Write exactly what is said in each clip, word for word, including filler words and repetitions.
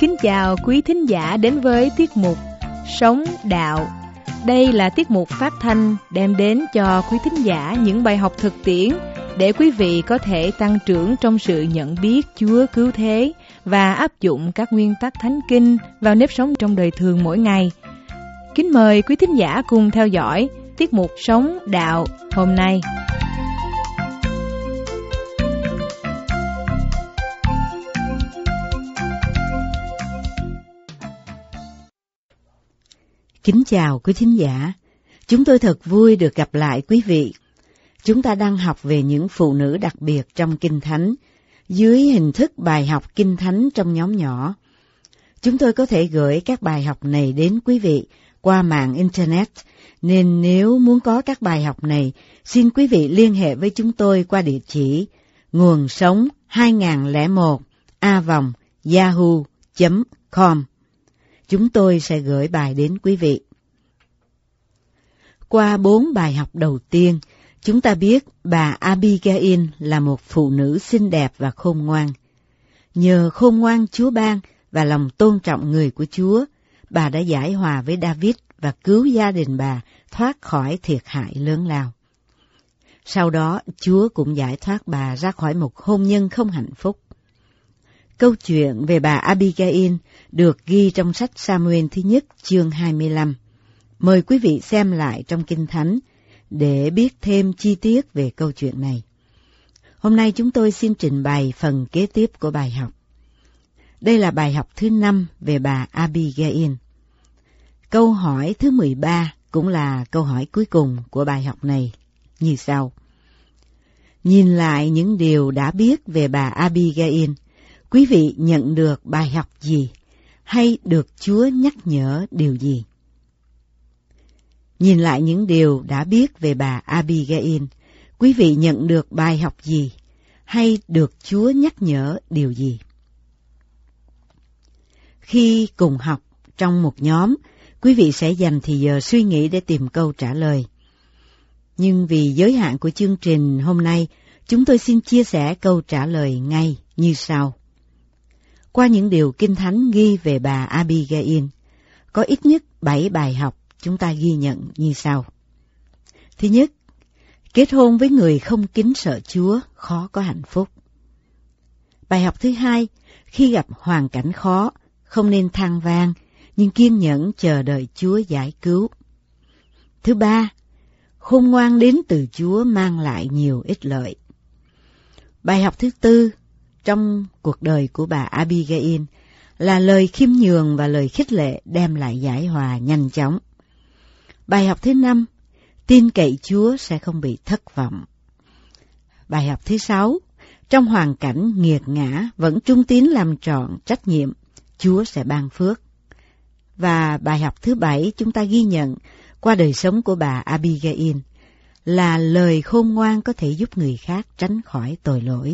Kính chào quý thính giả đến với tiết mục Sống Đạo. Đây là tiết mục phát thanh đem đến cho quý thính giả những bài học thực tiễn để quý vị có thể tăng trưởng trong sự nhận biết Chúa cứu thế và áp dụng các nguyên tắc thánh kinh vào nếp sống trong đời thường mỗi ngày. Kính mời quý thính giả cùng theo dõi tiết mục Sống Đạo hôm nay. Kính chào quý thính giả, chúng tôi thật vui được gặp lại quý vị. Chúng ta đang học về những phụ nữ đặc biệt trong Kinh Thánh, dưới hình thức bài học Kinh Thánh trong nhóm nhỏ. Chúng tôi có thể gửi các bài học này đến quý vị qua mạng Internet, nên nếu muốn có các bài học này, xin quý vị liên hệ với chúng tôi qua địa chỉ nguồn sống hai không một a vòng yahoo chấm com. Chúng tôi sẽ gửi bài đến quý vị. Qua bốn bài học đầu tiên, chúng ta biết bà Abigail là một phụ nữ xinh đẹp và khôn ngoan. Nhờ khôn ngoan Chúa ban và lòng tôn trọng người của Chúa, bà đã giải hòa với David và cứu gia đình bà thoát khỏi thiệt hại lớn lao. Sau đó, Chúa cũng giải thoát bà ra khỏi một hôn nhân không hạnh phúc. Câu chuyện về bà Abigail được ghi trong sách Sa-mu-ên thứ nhất chương hai mươi lăm. Mời quý vị xem lại trong Kinh Thánh để biết thêm chi tiết về câu chuyện này. Hôm nay chúng tôi xin trình bày phần kế tiếp của bài học. Đây là bài học thứ năm về bà Abigail. Câu hỏi thứ mười ba cũng là câu hỏi cuối cùng của bài học này như sau. Nhìn lại những điều đã biết về bà Abigail, quý vị nhận được bài học gì, hay được Chúa nhắc nhở điều gì? Nhìn lại những điều đã biết về bà Abigail, quý vị nhận được bài học gì, hay được Chúa nhắc nhở điều gì? Khi cùng học trong một nhóm, quý vị sẽ dành thì giờ suy nghĩ để tìm câu trả lời. Nhưng vì giới hạn của chương trình hôm nay, chúng tôi xin chia sẻ câu trả lời ngay như sau. Qua những điều Kinh Thánh ghi về bà Abigail, có ít nhất bảy bài học chúng ta ghi nhận như sau. Thứ nhất, kết hôn với người không kính sợ Chúa khó có hạnh phúc. Bài học thứ hai, khi gặp hoàn cảnh khó, không nên than van, nhưng kiên nhẫn chờ đợi Chúa giải cứu. Thứ ba, khôn ngoan đến từ Chúa mang lại nhiều ích lợi. Bài học thứ tư, trong cuộc đời của bà Abigail là lời khiêm nhường và lời khích lệ đem lại giải hòa nhanh chóng. Bài học thứ năm, tin cậy Chúa sẽ không bị thất vọng. Bài học thứ sáu, trong hoàn cảnh nghiệt ngã vẫn trung tín làm trọn trách nhiệm, Chúa sẽ ban phước. Và bài học thứ bảy chúng ta ghi nhận qua đời sống của bà Abigail là lời khôn ngoan có thể giúp người khác tránh khỏi tội lỗi.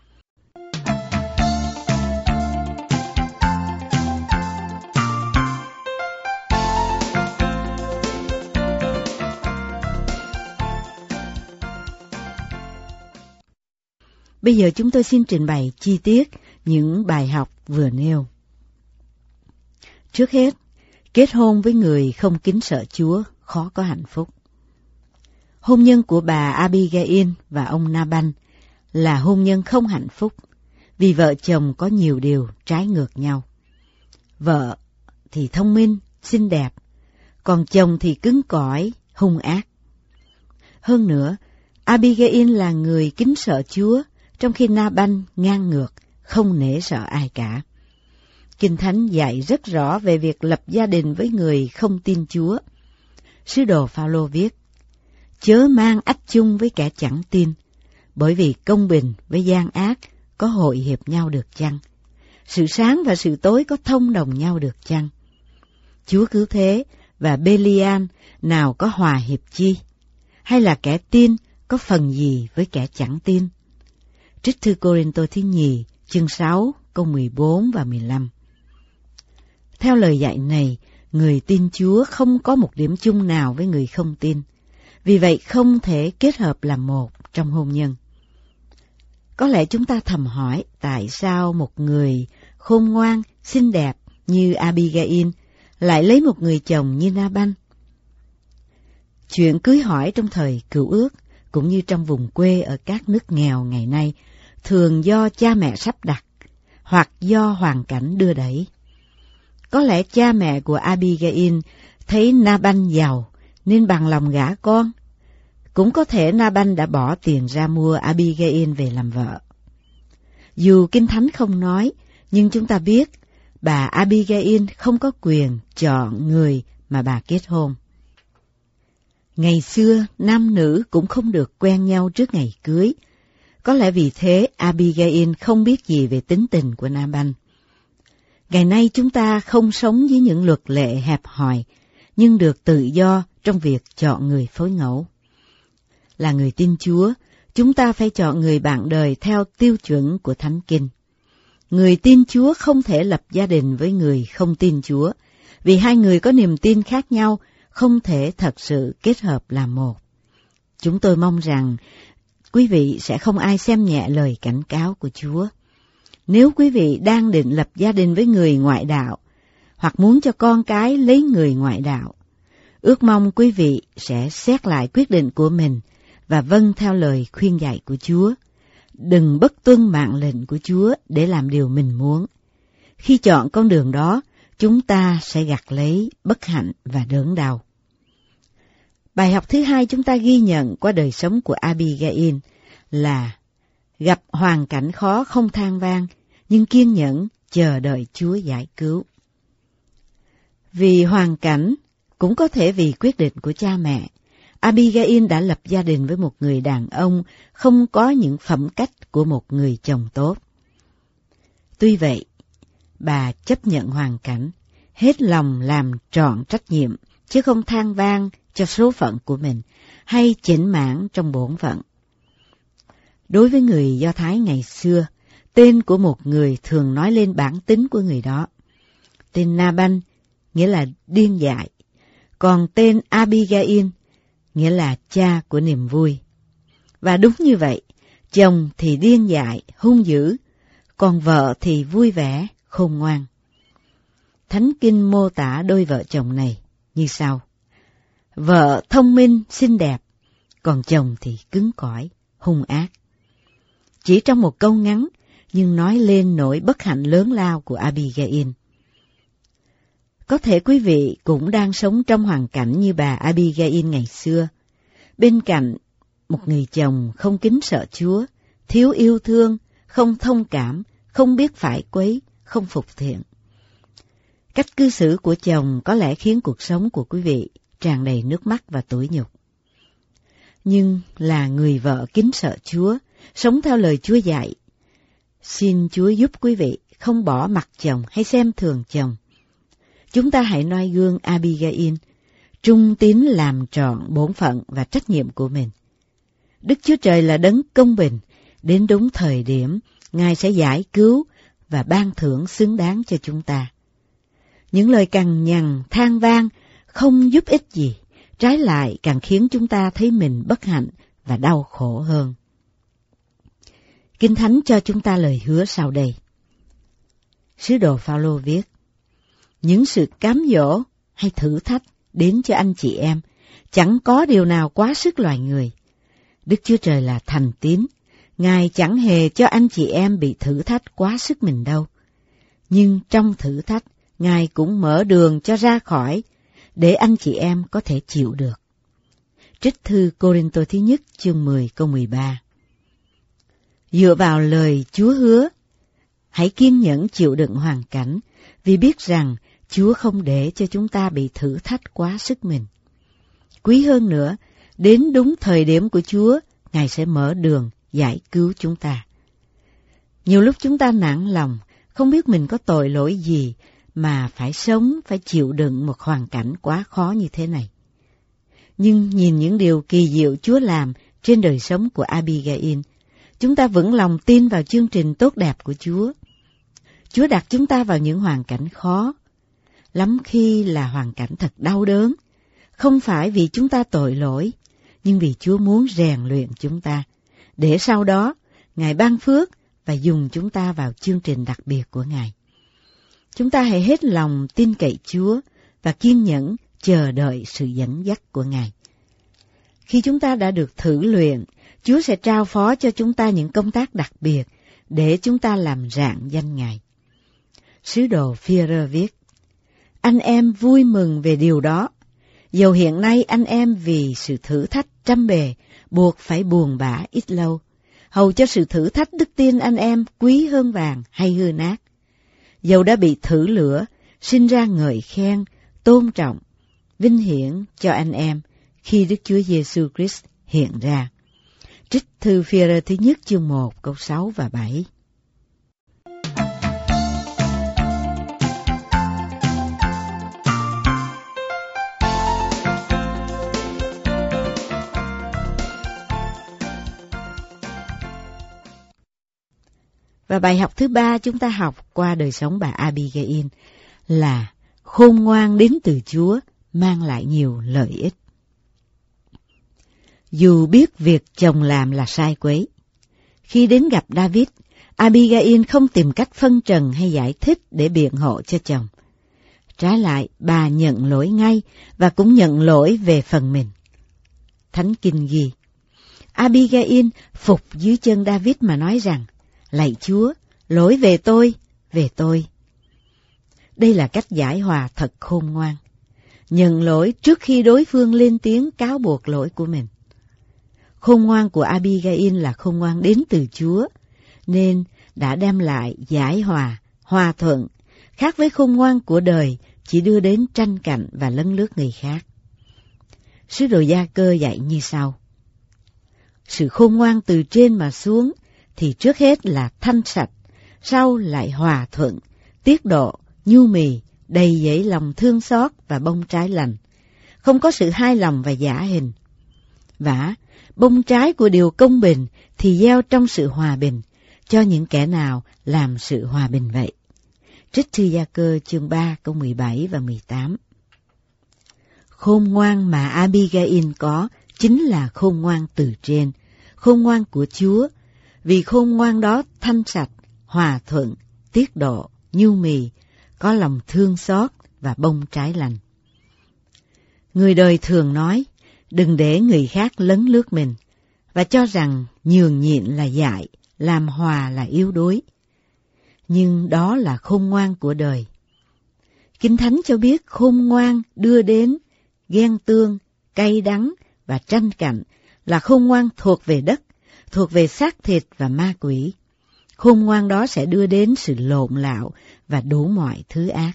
Bây giờ chúng tôi xin trình bày chi tiết những bài học vừa nêu. Trước hết, kết hôn với người không kính sợ Chúa khó có hạnh phúc. Hôn nhân của bà Abigail và ông Nabal là hôn nhân không hạnh phúc vì vợ chồng có nhiều điều trái ngược nhau. Vợ thì thông minh, xinh đẹp, còn chồng thì cứng cỏi, hung ác. Hơn nữa, Abigail là người kính sợ Chúa, trong khi Nabal ngang ngược, không nể sợ ai cả. Kinh Thánh dạy rất rõ về việc lập gia đình với người không tin Chúa. Sứ đồ Phao-lô viết, chớ mang ách chung với kẻ chẳng tin, bởi vì công bình với gian ác có hội hiệp nhau được chăng? Sự sáng và sự tối có thông đồng nhau được chăng? Chúa cứu thế và Bê-li-an nào có hòa hiệp chi? Hay là kẻ tin có phần gì với kẻ chẳng tin? Trích thư Cô-rinh-tô thứ nhì, chương sáu, câu mười bốn và mười lăm. Theo lời dạy này, người tin Chúa không có một điểm chung nào với người không tin, vì vậy không thể kết hợp làm một trong hôn nhân. Có lẽ chúng ta thầm hỏi tại sao một người khôn ngoan, xinh đẹp như Abigail lại lấy một người chồng như Naban? Chuyện cưới hỏi trong thời Cựu Ước cũng như trong vùng quê ở các nước nghèo ngày nay thường do cha mẹ sắp đặt hoặc do hoàn cảnh đưa đẩy. Có lẽ cha mẹ của Abigail thấy Naban giàu nên bằng lòng gả con. Cũng có thể Naban đã bỏ tiền ra mua Abigail về làm vợ. Dù Kinh Thánh không nói, nhưng chúng ta biết bà Abigail không có quyền chọn người mà bà kết hôn. Ngày xưa, nam nữ cũng không được quen nhau trước ngày cưới. Có lẽ vì thế Abigail không biết gì về tính tình của Naban. Ngày nay chúng ta không sống với những luật lệ hẹp hòi, nhưng được tự do trong việc chọn người phối ngẫu. Là người tin Chúa, chúng ta phải chọn người bạn đời theo tiêu chuẩn của Thánh Kinh. Người tin Chúa không thể lập gia đình với người không tin Chúa, vì hai người có niềm tin khác nhau, không thể thật sự kết hợp làm một. Chúng tôi mong rằng quý vị sẽ không ai xem nhẹ lời cảnh cáo của Chúa. Nếu quý vị đang định lập gia đình với người ngoại đạo, hoặc muốn cho con cái lấy người ngoại đạo, ước mong quý vị sẽ xét lại quyết định của mình và vâng theo lời khuyên dạy của Chúa. Đừng bất tuân mạng lệnh của Chúa để làm điều mình muốn. Khi chọn con đường đó, chúng ta sẽ gặt lấy bất hạnh và đớn đau. Bài học thứ hai chúng ta ghi nhận qua đời sống của Abigail là gặp hoàn cảnh khó không than vang, nhưng kiên nhẫn chờ đợi Chúa giải cứu. Vì hoàn cảnh, cũng có thể vì quyết định của cha mẹ, Abigail đã lập gia đình với một người đàn ông không có những phẩm cách của một người chồng tốt. Tuy vậy, bà chấp nhận hoàn cảnh, hết lòng làm trọn trách nhiệm, chứ không than vang cho số phận của mình, hay chểnh mãn trong bổn phận. Đối với người Do Thái ngày xưa, tên của một người thường nói lên bản tính của người đó. Tên Naban nghĩa là điên dại, còn tên Abigail nghĩa là cha của niềm vui. Và đúng như vậy, chồng thì điên dại, hung dữ, còn vợ thì vui vẻ, khôn ngoan. Thánh Kinh mô tả đôi vợ chồng này như sau: vợ thông minh, xinh đẹp, còn chồng thì cứng cỏi, hung ác. Chỉ trong một câu ngắn, nhưng nói lên nỗi bất hạnh lớn lao của Abigail. Có thể quý vị cũng đang sống trong hoàn cảnh như bà Abigail ngày xưa, bên cạnh một người chồng không kính sợ Chúa, thiếu yêu thương, không thông cảm, không biết phải quấy, không phục thiện. Cách cư xử của chồng có lẽ khiến cuộc sống của quý vị tràn đầy nước mắt và tủi nhục. Nhưng là người vợ kính sợ Chúa, sống theo lời Chúa dạy, xin Chúa giúp quý vị không bỏ mặc chồng hay xem thường chồng. Chúng ta hãy noi gương Abigail, trung tín làm trọn bổn phận và trách nhiệm của mình. Đức Chúa Trời là đấng công bình, đến đúng thời điểm, Ngài sẽ giải cứu và ban thưởng xứng đáng cho chúng ta. Những lời cằn nhằn, than vang không giúp ích gì, trái lại càng khiến chúng ta thấy mình bất hạnh và đau khổ hơn. Kinh Thánh cho chúng ta lời hứa sau đây. Sứ đồ Phao-lô viết: những sự cám dỗ hay thử thách đến cho anh chị em, chẳng có điều nào quá sức loài người. Đức Chúa Trời là thành tín, Ngài chẳng hề cho anh chị em bị thử thách quá sức mình đâu. Nhưng trong thử thách, Ngài cũng mở đường cho ra khỏi, để anh chị em có thể chịu được. Trích thư Cô-rinh-tô thứ nhất chương mười câu mười ba. Dựa vào lời Chúa hứa, hãy kiên nhẫn chịu đựng hoàn cảnh, vì biết rằng Chúa không để cho chúng ta bị thử thách quá sức mình. Quý hơn nữa, đến đúng thời điểm của Chúa, Ngài sẽ mở đường giải cứu chúng ta. Nhiều lúc chúng ta nản lòng, không biết mình có tội lỗi gì mà phải sống, phải chịu đựng một hoàn cảnh quá khó như thế này. Nhưng nhìn những điều kỳ diệu Chúa làm trên đời sống của Abigail, chúng ta vững lòng tin vào chương trình tốt đẹp của Chúa. Chúa đặt chúng ta vào những hoàn cảnh khó, lắm khi là hoàn cảnh thật đau đớn, không phải vì chúng ta tội lỗi, nhưng vì Chúa muốn rèn luyện chúng ta, để sau đó Ngài ban phước và dùng chúng ta vào chương trình đặc biệt của Ngài. Chúng ta hãy hết lòng tin cậy Chúa và kiên nhẫn chờ đợi sự dẫn dắt của Ngài. Khi chúng ta đã được thử luyện, Chúa sẽ trao phó cho chúng ta những công tác đặc biệt để chúng ta làm rạng danh Ngài. Sứ đồ Phi-e-rơ viết: Anh em vui mừng về điều đó, dầu hiện nay anh em vì sự thử thách trăm bề buộc phải buồn bã ít lâu, hầu cho sự thử thách đức tin anh em quý hơn vàng hay hư nát. Dầu đã bị thử lửa, sinh ra ngợi khen, tôn trọng, vinh hiển cho anh em khi Đức Chúa Giêsu Christ hiện ra. Trích thư Phi-e-rơ thứ nhất chương một câu sáu và bảy. Và bài học thứ ba chúng ta học qua đời sống bà Abigail là khôn ngoan đến từ Chúa mang lại nhiều lợi ích. Dù biết việc chồng làm là sai quấy, khi đến gặp David, Abigail không tìm cách phân trần hay giải thích để biện hộ cho chồng. Trái lại, bà nhận lỗi ngay và cũng nhận lỗi về phần mình. Thánh Kinh ghi: Abigail phục dưới chân David mà nói rằng: Lạy Chúa, lỗi về tôi, về tôi. Đây là cách giải hòa thật khôn ngoan. Nhận lỗi trước khi đối phương lên tiếng cáo buộc lỗi của mình. Khôn ngoan của Abigail là khôn ngoan đến từ Chúa, nên đã đem lại giải hòa, hòa thuận, khác với khôn ngoan của đời chỉ đưa đến tranh cạnh và lấn lướt người khác. Sứ đồ Gia-cơ dạy như sau: Sự khôn ngoan từ trên mà xuống thì trước hết là thanh sạch, sau lại hòa thuận, tiết độ, nhu mì, đầy dẫy lòng thương xót và bông trái lành, không có sự hai lòng và giả hình. Vả, bông trái của điều công bình thì gieo trong sự hòa bình, cho những kẻ nào làm sự hòa bình vậy. Trích thư Gia-cơ chương ba câu mười bảy và mười tám. Khôn ngoan mà Abigail có chính là khôn ngoan từ trên, khôn ngoan của Chúa, vì khôn ngoan đó thanh sạch, hòa thuận, tiết độ, nhu mì, có lòng thương xót và bông trái lành. Người đời thường nói, đừng để người khác lấn lướt mình, và cho rằng nhường nhịn là dại, làm hòa là yếu đuối. Nhưng đó là khôn ngoan của đời. Kinh Thánh cho biết khôn ngoan đưa đến ghen tương, cay đắng và tranh cạnh là khôn ngoan thuộc về đất, thuộc về xác thịt và ma quỷ. Khôn ngoan đó sẽ đưa đến sự lộn lạo và đủ mọi thứ ác.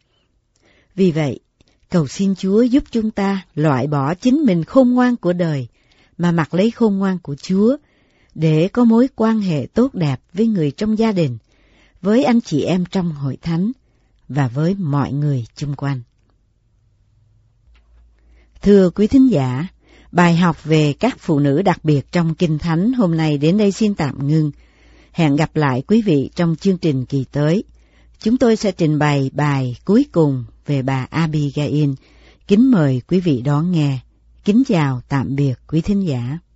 Vì vậy, cầu xin Chúa giúp chúng ta loại bỏ chính mình khôn ngoan của đời, mà mặc lấy khôn ngoan của Chúa, để có mối quan hệ tốt đẹp với người trong gia đình, với anh chị em trong hội thánh, và với mọi người chung quanh. Thưa quý thính giả, bài học về các phụ nữ đặc biệt trong Kinh Thánh hôm nay đến đây xin tạm ngưng. Hẹn gặp lại quý vị trong chương trình kỳ tới. Chúng tôi sẽ trình bày bài cuối cùng về bà Abigail. Kính mời quý vị đón nghe. Kính chào tạm biệt quý thính giả.